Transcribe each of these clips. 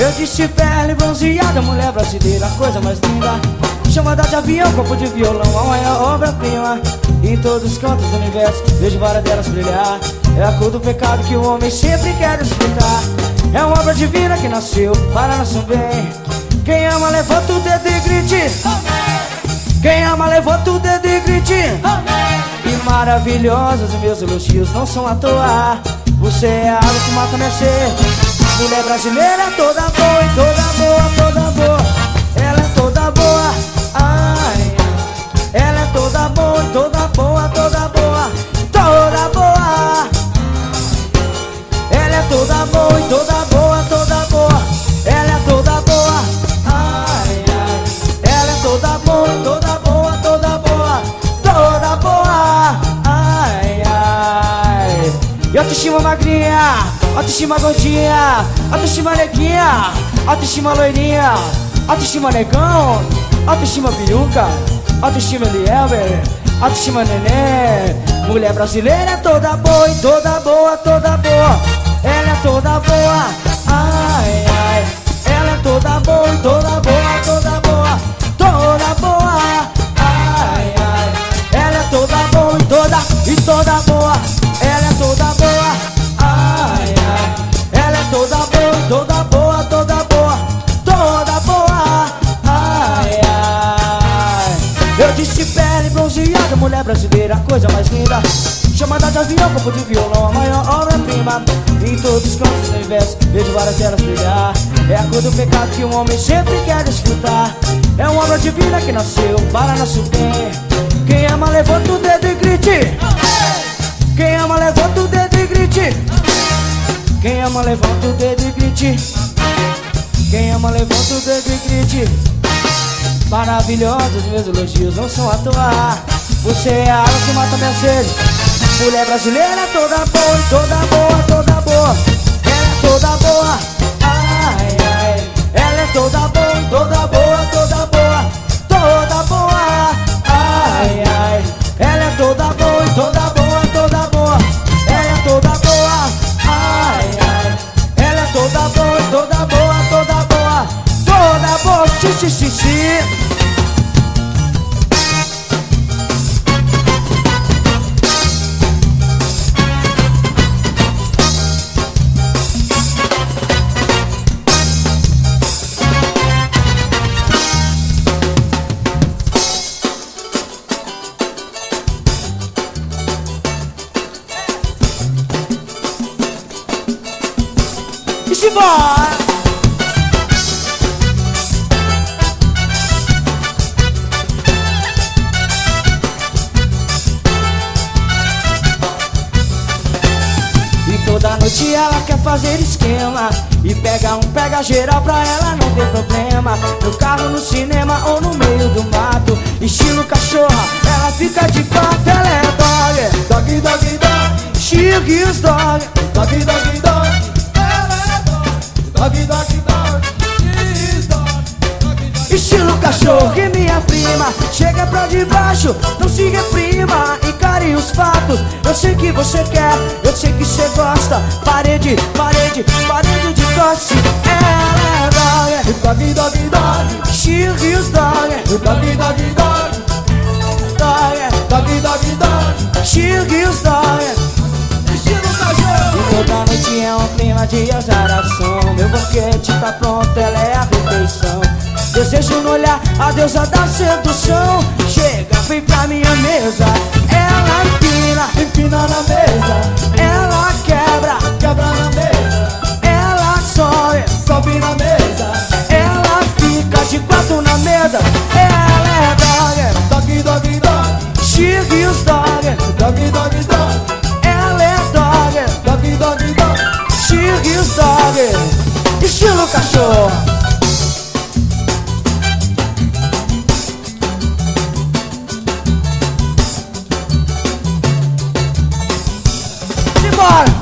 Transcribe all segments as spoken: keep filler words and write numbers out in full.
Eu disse pele bronzeada, mulher brasileira, coisa mais linda. Chamada de avião, copo de violão, a maior obra-prima. Em todos os cantos do universo, vejo várias delas brilhar. É a cor do pecado que o homem sempre quer desfrutar. É uma obra divina que nasceu para nosso bem. Quem ama levanta o dedo e grite. Quem ama levanta o dedo e grite. E maravilhosos os meus elogios não são à toa. Você é a água que mata minha sede. Mulher brasileira é toda boa, e toda boa, toda boa. Ela é toda boa, ai, ai. Ela é toda boa, e toda boa, toda boa, toda boa. Ela é toda boa, e toda boa, toda boa. Ela é toda boa, ai, ai. Ela é toda boa, e toda boa, toda boa, toda boa, ai, ai. E autoestima magrinha, autoestima gordinha, autoestima neguinha, autoestima loirinha, autoestima negão, autoestima peruca, autoestima Elber, autoestima neném. Mulher brasileira é toda boa, e toda boa, toda boa. Ela é toda boa, ai, ai. Ela é toda boa, e toda boa, toda boa, toda boa, ai, ai. Ela é toda boa, e toda, e toda boa. Ela é toda boa, ai, ai. Ela é toda boa, toda boa, toda boa, toda boa, ai, ai. Eu disse pele bronzeada, mulher brasileira, coisa mais linda. Chamada de avião, copo de violão, a maior obra-prima. Em todos os cantos do universo, vejo várias delas brilhar. É a cor do pecado que um homem sempre quer desfrutar. É uma obra divina que nasceu para nosso bem. Quem ama levanta o dedo e grite. Quem ama levanta o dedo e grite. Quem ama levanta o dedo e grite. Quem ama levanta o dedo e grite. Maravilhosos meus elogios não são à toa. Você é a água que mata minha sede. Mulher brasileira é toda boa, toda boa, toda boa. Ela é toda boa, ai, ai. Ela é toda boa, toda boa, toda boa, toda boa, ai, ai. Ela é toda boa, toda boa, toda boa. Ela é toda boa, ai, ai. Ela é toda boa, toda boa, toda boa, toda boa, xixi, xixi. Simbora! E toda noite ela quer fazer esquema. E pega um, pega geral, pra ela não tem problema. No carro, no cinema ou no meio do mato. Estilo cachorra, ela fica de quatro. Ela é dog, dog, dog, dog. She gives dog, dog, dog, dog. Dog, dog, dog, dog. Estilo cachorro e minha prima. Chega pra debaixo, não se reprima. Encare os fatos, eu sei que você quer, eu sei que você gosta. Parede, parede, parede de tosse. Ela é dog, dog, dog, dog. She is dog, dog, dog, dog. Dog, dog, dog, dog. She is dog. E toda noite é um clima de exaração. Meu banquete tá pronto, ela é a refeição. Desejo no olhar a deusa da sedução. Chega, vem pra minha mesa. Ela empina, empina na mesa. Ela quebra, quebra na mesa. Ela sobe, sobe na mesa. Ela fica de quatro na mesa. Ela é dog, dog, dog, dog. She is dog, dog, dog, dog. Ela é dog, dog, dog, dog. She is dog. Estilo cachorro. Simbora!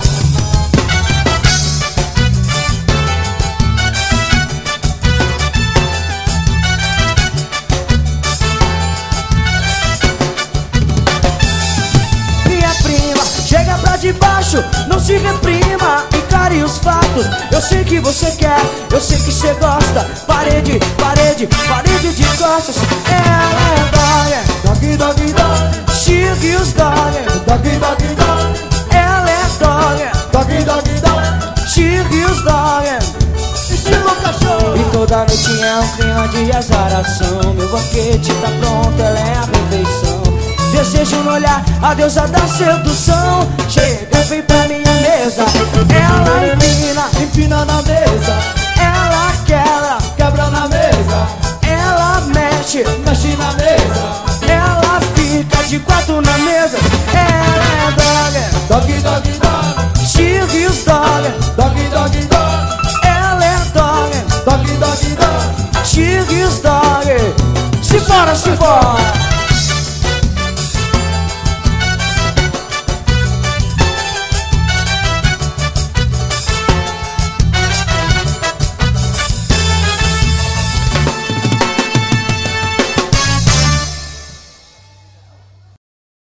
Minha prima chega pra debaixo, não se reprima, encare os fatos. Eu sei que você quer, eu sei que você gosta. Parede, parede, parede de costas. Ela é dog, dog, dog, dog. She gives dog, dog, dog, dog. Ela é dog, dog, dog, dog. She gives dog. Estilo cachorro. E toda noite é um clima de azaração. Meu banquete tá pronto, ela é a refeição. Desejo no olhar, a deusa da sedução. Chega, vem pra minha mesa. Ela empina, empina na mesa. Ela quebra, quebra na mesa. Ela mexe, mexe na mesa. Ela fica de quatro na mesa. Ela é dog, dog, dog, dog. She gives dog, dog, dog, dog. Ela é dog, dog, dog, dog. She gives dog. Se fora, se fora.